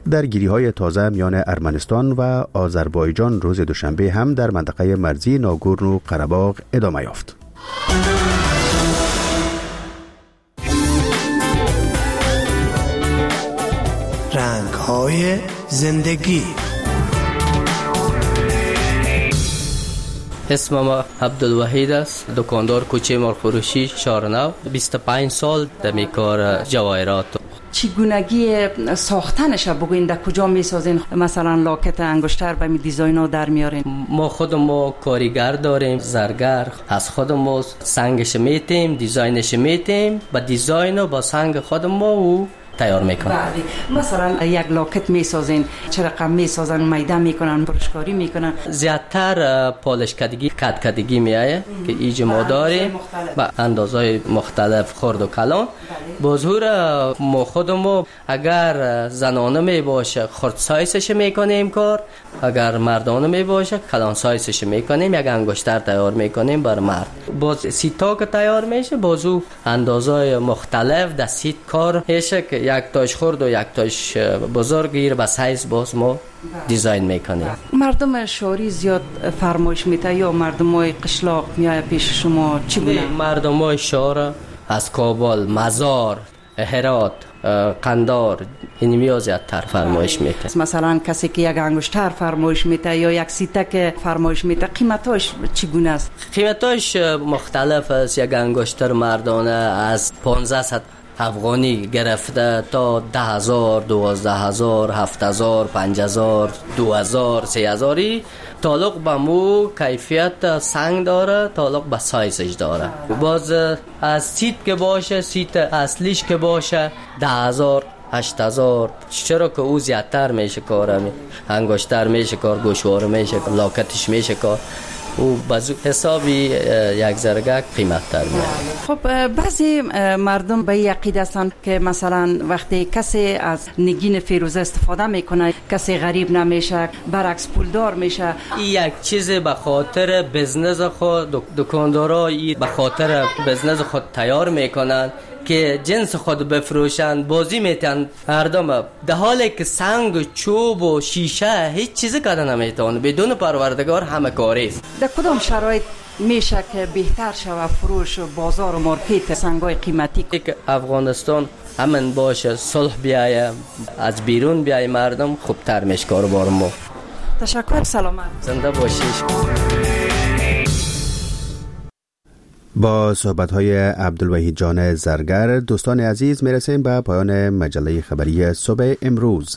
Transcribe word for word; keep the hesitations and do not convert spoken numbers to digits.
درگیری‌های تازه میان ارمنستان و آذربایجان روز دوشنبه هم در منطقه مرزی ناگورنو قره‌باغ ادامه یافت. رنگ‌های زندگی. اسم ما عبدالوحید است، دکاندار کوچه مرغفروشی شارنو. بیست و پنج سال در می کار جواهرات. چگونگی ساختنش بگوین در کجا میسازین؟ مثلا لاکت انگشتر به می دیزاین ها در میارین؟ ما خود ما کارگر داریم، زرگر از خود ما سنگش میتیم، دیزاینش میتیم، با دیزاین و با سنگ خود ما او تیار میکنن. بله. مثلا یک لاکت میسازین چه رقم میسازن؟ میده میکنن، برشکاری میکنن؟ زیادتر پالش کدگی کد کدگی میایه که ایج ما داریم با اندازهای مختلف خرد و کلان. بازور ما خودمو اگر زنانه می باشه خرد سایزش میکنیم کار، اگر مردانه می باشه کلان سایزش میکنیم. یک انگشتر تیار میکنیم بر مرد. باز سیتا که تیار میشه بازو اندازهای مختلف در سیت کار میشه که یک تاش خرد و یک تاش بزرگ گیر با سایز باز ما دیزاین میکنیم. مردم شهری زیاد فرمایش میته یا مردمای قشلاق میای پیش شما؟ چگونه؟ مردمای شهر از کابل، مزار، هرات، قندار این میاد زیادتر فرمایش میته. مثلا کسی که یک انگشتر فرمایش میته یا یک سیتک فرمایش میته قیمتاش چگونه است؟ قیمتاش مختلف است. یک انگشتر مردانه از پانزده افغانی گرفته تا ده هزار، دوازده هزار، هفت هزار، پنج هزار، دو هزار، سه هزاری. تعلق به مو کیفیت سنگ داره، تعلق به سایزش داره. باز از سیت که باشه، سیت اصلیش که باشه ده هزار، هشت هزار. چرا که او زیادتر میشه کار، انگشتر میشه کار، گوشواره میشه کار، لاکتش میشه کار. او بازو حسابی یک زرگک قیمت تر میاد. خب بعضی مردم به این عقیده هستند که مثلا وقتی کسی از نگین فیروزه استفاده میکنه کسی غریب نمیشه، برعکس پولدار میشه. این یک چیز به خاطر بزنس خود دکاندارا به خاطر بزنس خود تیار میکنن که جنس خود بفروشن، بازی میتن مردم. در حالی که سنگ، چوب و شیشه هیچ چیزی کده نمیتونه، بدون پروردگار همه کاری است. در کدام شرایط میشه که بهتر شود فروش بازار و مارکت سنگای قیمتی؟ که افغانستان امن باشه، صلح بیایه، از بیرون بیایه مردم، خوبتر میشه کاروبار ما. تشکر، سلامت. زنده باشیش. با صحبت‌های عبدالوحید جان زرگر دوستان عزیز میرسیم به پایان مجله خبری صبح امروز.